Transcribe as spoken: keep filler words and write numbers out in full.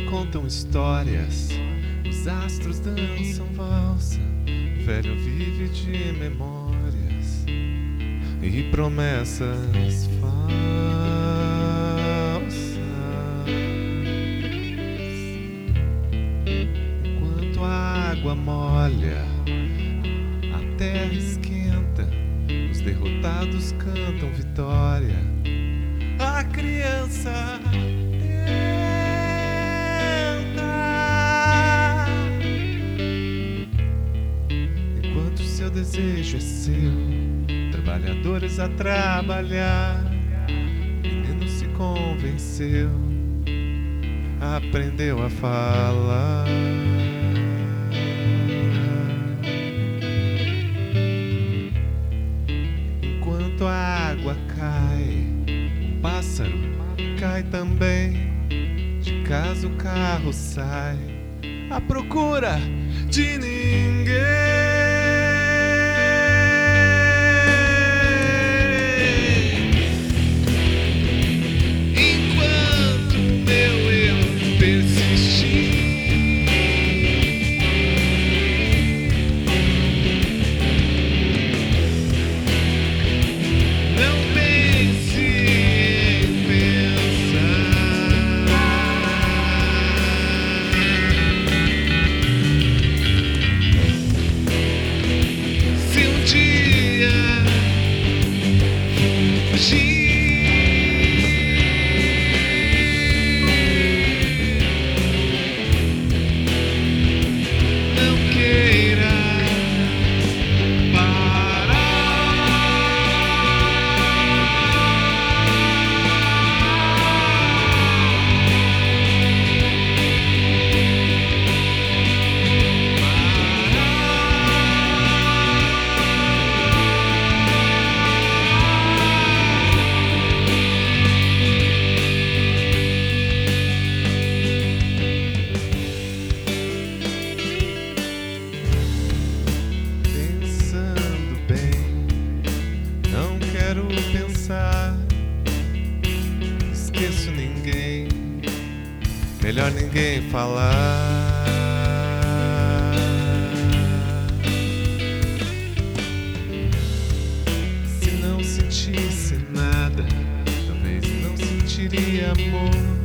contam histórias, os astros dançam valsa, o velho vive de memórias e promessas falsas. Enquanto a água molha, a terra esquenta, os derrotados cantam vitória. A criança seu desejo é seu, trabalhadores a trabalhar. Menino se convenceu, aprendeu a falar. Enquanto a água cai, um pássaro cai também. De casa o carro sai à procura de ninguém. Esqueço ninguém, melhor ninguém falar. Se não sentisse nada, talvez não sentiria amor.